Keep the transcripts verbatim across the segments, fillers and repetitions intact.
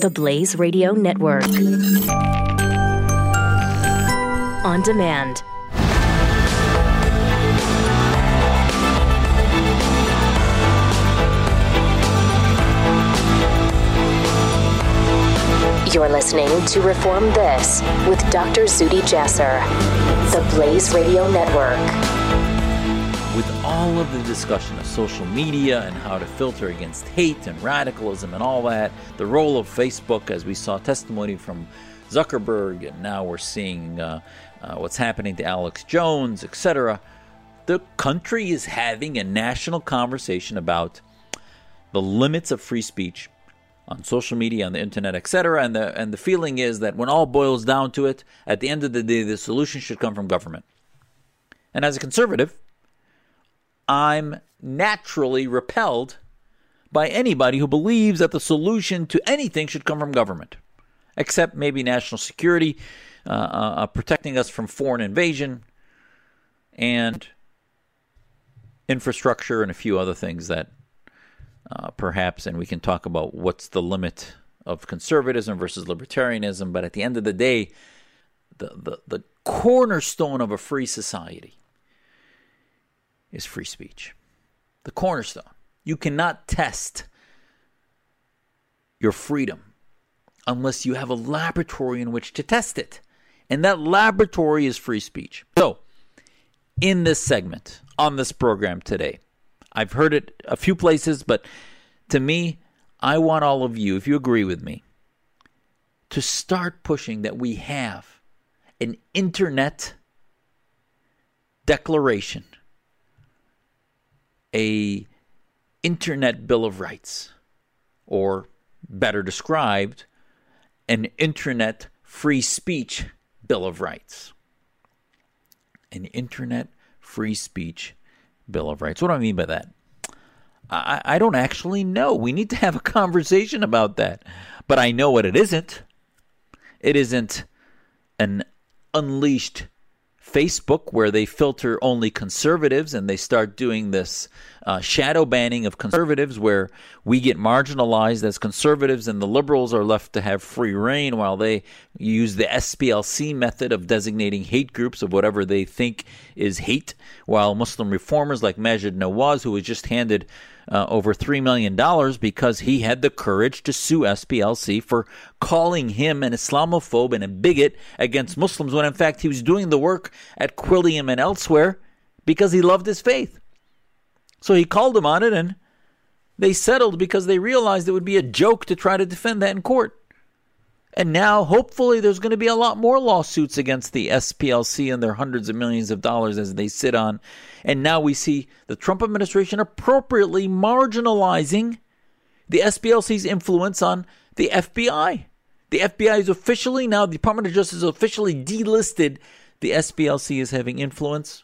The Blaze Radio Network. On demand. You're listening to Reform This with Doctor Zuhdi Jasser. The Blaze Radio Network. With all of the discussion of social media and how to filter against hate and radicalism and all that, the role of Facebook, as we saw testimony from Zuckerberg, and now we're seeing uh, uh, what's happening to Alex Jones, et cetera, the country is having a national conversation about the limits of free speech on social media, on the internet, et cetera. And the, and the feeling is that when all boils down to it, at the end of the day, the solution should come from government. And as a conservative, I'm naturally repelled by anybody who believes that the solution to anything should come from government, except maybe national security, uh, uh, protecting us from foreign invasion, and infrastructure, and a few other things that uh, perhaps, and we can talk about what's the limit of conservatism versus libertarianism, but at the end of the day, the, the, the cornerstone of a free society is free speech. The cornerstone. You cannot test your freedom unless you have a laboratory in which to test it. And that laboratory is free speech. So, in this segment, on this program today, I've heard it a few places, but to me, I want all of you, if you agree with me, to start pushing that we have an internet declaration, a internet bill of rights, or better described, an internet free speech bill of rights. An internet free speech bill of rights. What do I mean by that? I, I don't actually know. We need to have a conversation about that. But I know what it isn't. It isn't an unleashed Facebook where they filter only conservatives and they start doing this uh, shadow banning of conservatives where we get marginalized as conservatives and the liberals are left to have free reign while they use the S P L C method of designating hate groups of whatever they think is hate, while Muslim reformers like Maajid Nawaz, who was just handed Uh, over three million dollars because he had the courage to sue S P L C for calling him an Islamophobe and a bigot against Muslims when in fact he was doing the work at Quilliam and elsewhere because he loved his faith. So he called him on it and they settled because they realized it would be a joke to try to defend that in court. And now, hopefully, there's going to be a lot more lawsuits against the S P L C and their hundreds of millions of dollars as they sit on. And now we see the Trump administration appropriately marginalizing the S P L C's influence on the F B I. The F B I is officially now, the Department of Justice has officially delisted the S P L C as having influence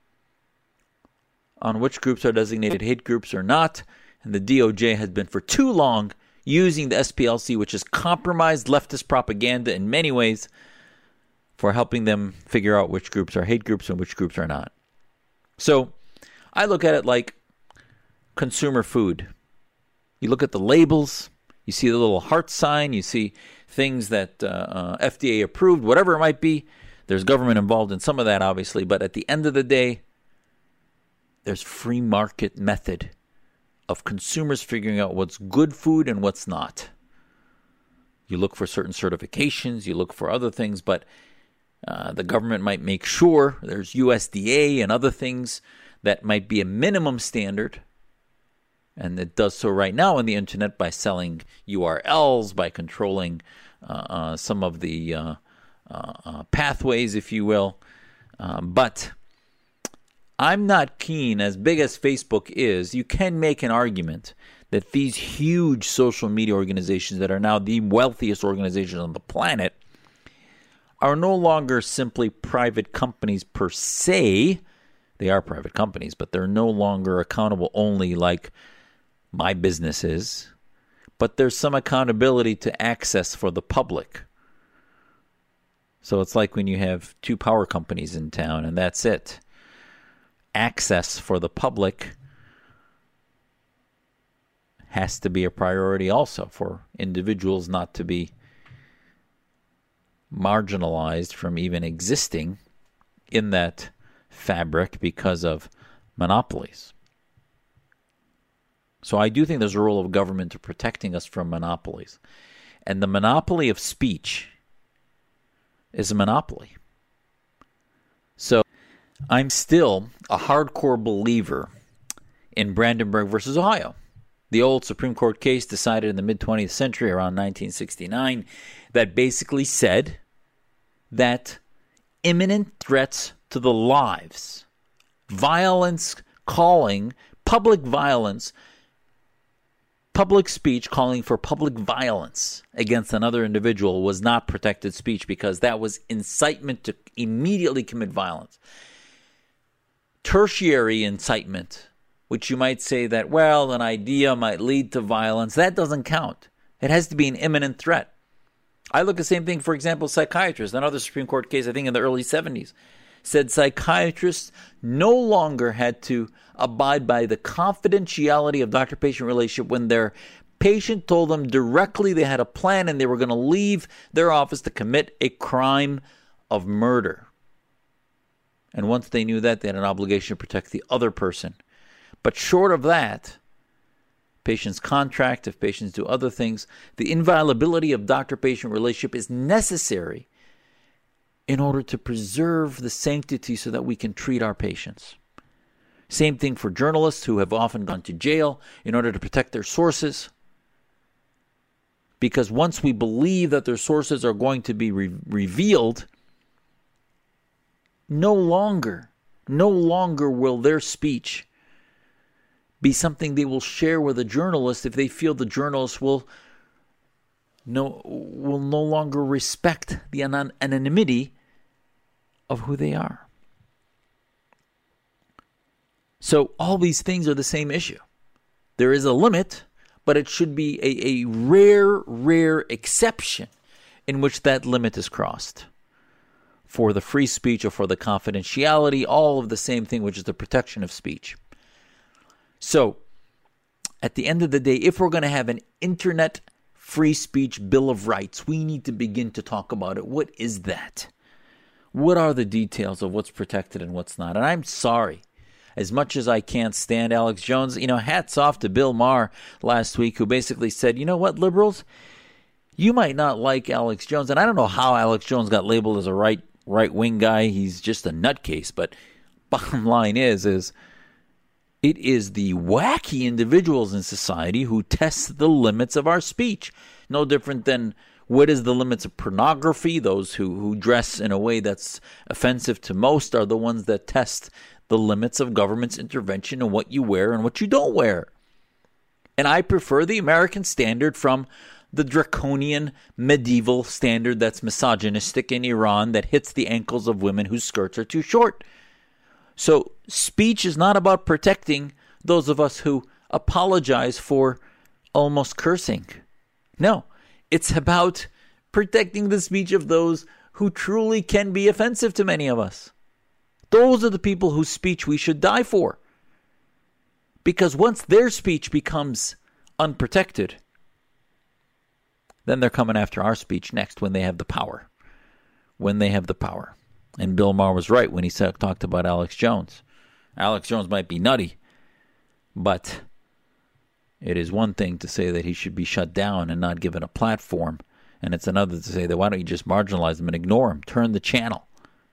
on which groups are designated hate groups or not. And the D O J has been for too long using the S P L C, which is compromised leftist propaganda in many ways, for helping them figure out which groups are hate groups and which groups are not. So I look at it like consumer food. You look at the labels, you see the little heart sign, you see things that uh, uh, F D A approved, whatever it might be. There's government involved in some of that, obviously, but at the end of the day, there's free market method of consumers figuring out what's good food and what's not. You look for certain certifications, you look for other things, but uh, the government might make sure there's U S D A and other things that might be a minimum standard. And it does so right now on the internet by selling U R Ls, by controlling uh, uh, some of the uh, uh, uh, pathways, if you will. Uh, but I'm not keen, as big as Facebook is, you can make an argument that these huge social media organizations that are now the wealthiest organizations on the planet are no longer simply private companies per se. They are private companies, but they're no longer accountable only like my business is. But there's some accountability to access for the public. So it's like when you have two power companies in town and that's it. Access for the public has to be a priority also for individuals not to be marginalized from even existing in that fabric because of monopolies. So I do think there's a role of government to protecting us from monopolies. And the monopoly of speech is a monopoly. So I'm still a hardcore believer in Brandenburg versus Ohio. The old Supreme Court case decided in the mid-twentieth century, around nineteen sixty-nine, that basically said that imminent threats to the lives, violence calling, public violence, public speech calling for public violence against another individual was not protected speech because that was incitement to immediately commit violence. Tertiary incitement, which you might say that, well, an idea might lead to violence, that doesn't count. It has to be an imminent threat. I look at the same thing, for example, psychiatrists. Another Supreme Court case, I think in the early seventies, said psychiatrists no longer had to abide by the confidentiality of doctor-patient relationship when their patient told them directly they had a plan and they were going to leave their office to commit a crime of murder. And once they knew that, they had an obligation to protect the other person. But short of that, patients contract, if patients do other things, the inviolability of doctor-patient relationship is necessary in order to preserve the sanctity so that we can treat our patients. Same thing for journalists who have often gone to jail in order to protect their sources. Because once we believe that their sources are going to be re- revealed, no longer, no longer will their speech be something they will share with a journalist if they feel the journalist will no, will no longer respect the anon- anonymity of who they are. So all these things are the same issue. There is a limit, but it should be a, a rare, rare exception in which that limit is crossed. For the free speech or for the confidentiality, all of the same thing, which is the protection of speech. So, at the end of the day, if we're going to have an internet free speech Bill of Rights, we need to begin to talk about it. What is that? What are the details of what's protected and what's not? And I'm sorry, as much as I can't stand Alex Jones, you know, hats off to Bill Maher last week, who basically said, you know what, liberals, you might not like Alex Jones, and I don't know how Alex Jones got labeled as a right right-wing guy. He's just a nutcase, but bottom line is, is it is the wacky individuals in society who test the limits of our speech. No different than what is the limits of pornography. Those who, who dress in a way that's offensive to most are the ones that test the limits of government's intervention in what you wear and what you don't wear. And I prefer the American standard from the draconian medieval standard that's misogynistic in Iran that hits the ankles of women whose skirts are too short. So speech is not about protecting those of us who apologize for almost cursing. No, it's about protecting the speech of those who truly can be offensive to many of us. Those are the people whose speech we should die for. Because once their speech becomes unprotected, then they're coming after our speech next when they have the power. When they have the power. And Bill Maher was right when he said, talked about Alex Jones. Alex Jones might be nutty, but it is one thing to say that he should be shut down and not given a platform. And it's another to say that why don't you just marginalize him and ignore him? Turn the channel.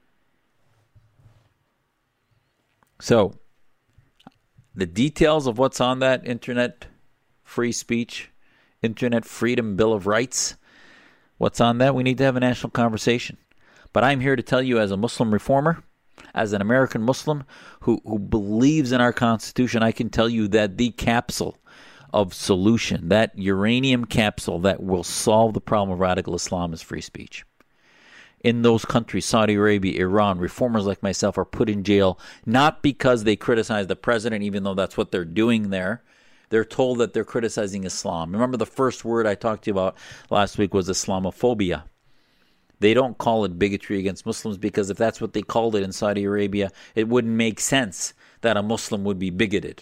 So, the details of what's on that internet free speech, Internet Freedom Bill of Rights, what's on that? We need to have a national conversation. But I'm here to tell you as a Muslim reformer, as an American Muslim who, who believes in our Constitution, I can tell you that the capsule of solution, that uranium capsule that will solve the problem of radical Islam is free speech. In those countries, Saudi Arabia, Iran, reformers like myself are put in jail not because they criticize the president, even though that's what they're doing there. They're told that they're criticizing Islam. Remember the first word I talked to you about last week was Islamophobia. They don't call it bigotry against Muslims because if that's what they called it in Saudi Arabia, it wouldn't make sense that a Muslim would be bigoted.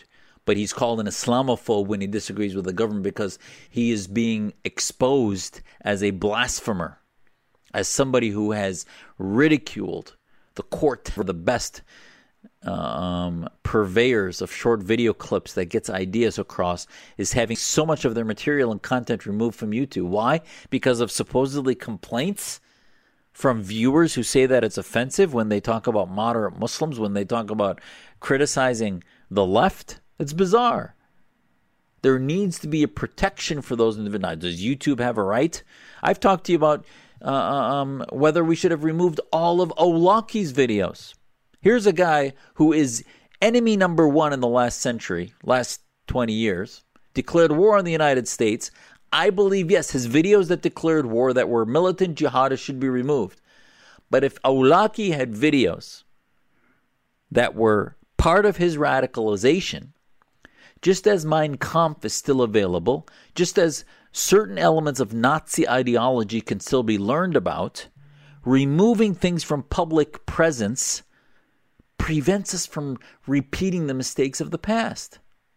but he's called an Islamophobe when he disagrees with the government because he is being exposed as a blasphemer, as somebody who has ridiculed the court for the best um, purveyors of short video clips that gets ideas across, is having so much of their material and content removed from YouTube. Why? Because of supposedly complaints from viewers who say that it's offensive when they talk about moderate Muslims, when they talk about criticizing the left. It's bizarre. There needs to be a protection for those individuals. Does YouTube have a right? I've talked to you about uh, um, whether we should have removed all of Awlaki's videos. Here's a guy who is enemy number one in the last century, last twenty years, declared war on the United States. I believe, yes, his videos that declared war, that were militant jihadists, should be removed. But if Awlaki had videos that were part of his radicalization, just as Mein Kampf is still available, just as certain elements of Nazi ideology can still be learned about, removing things from public presence prevents us from repeating the mistakes of the past.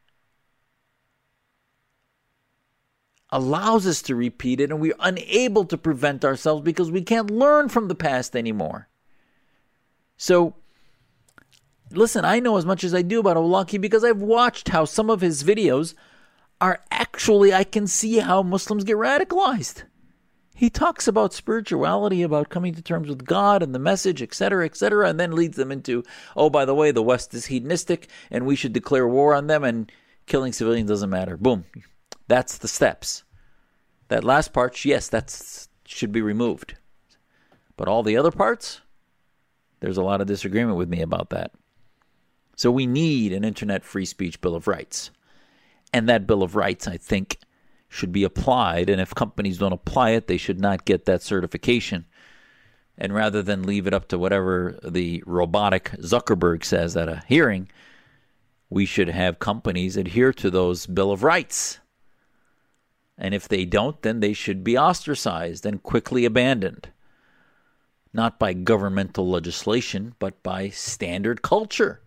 Allows us to repeat it, and we're unable to prevent ourselves because we can't learn from the past anymore. So, listen, I know as much as I do about Awlaki because I've watched how some of his videos are actually, I can see how Muslims get radicalized. He talks about spirituality, about coming to terms with God and the message, et cetera, et cetera, and then leads them into, oh, by the way, the West is hedonistic and we should declare war on them and killing civilians doesn't matter. Boom. That's the steps. That last part, yes, that should be removed. But all the other parts, there's a lot of disagreement with me about that. So we need an Internet Free Speech Bill of Rights. And that Bill of Rights, I think, should be applied. And if companies don't apply it, they should not get that certification. And rather than leave it up to whatever the robotic Zuckerberg says at a hearing, we should have companies adhere to those Bill of Rights. And if they don't, then they should be ostracized and quickly abandoned. Not by governmental legislation, but by standard culture.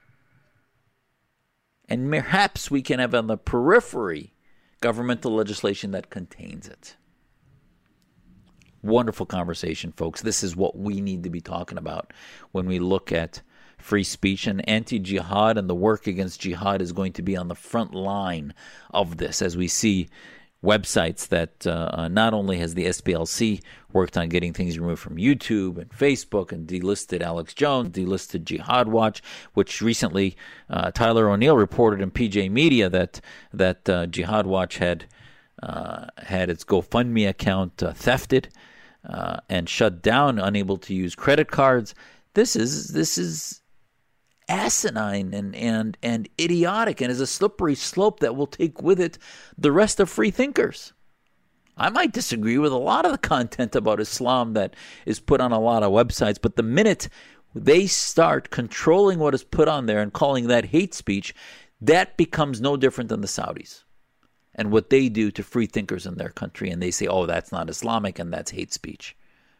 And perhaps we can have on the periphery governmental legislation that contains it. Wonderful conversation, folks. This is what we need to be talking about when we look at free speech, and anti-jihad and the work against jihad is going to be on the front line of this, as we see websites that uh, not only has the S P L C worked on getting things removed from YouTube and Facebook and delisted Alex Jones, delisted Jihad Watch, which recently uh, Tyler O'Neill reported in P J Media that that uh, Jihad Watch had uh, had its GoFundMe account uh, thefted uh, and shut down, unable to use credit cards. This is this is asinine and, and, and idiotic, and is a slippery slope that will take with it the rest of free thinkers. I might disagree with a lot of the content about Islam that is put on a lot of websites, but the minute they start controlling what is put on there and calling that hate speech, that becomes no different than the Saudis and what they do to free thinkers in their country. And they say, oh, that's not Islamic and that's hate speech.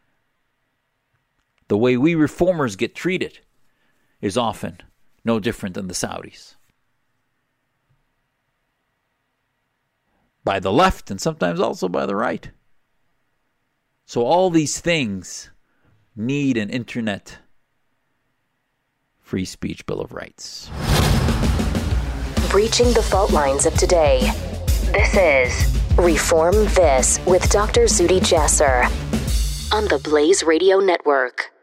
The way we reformers get treated is often no different than the Saudis. By the left and sometimes also by the right. So all these things need an Internet Free Speech Bill of Rights. Breaching the fault lines of today. This is Reform This with Doctor Zuhdi Jasser on the Blaze Radio Network.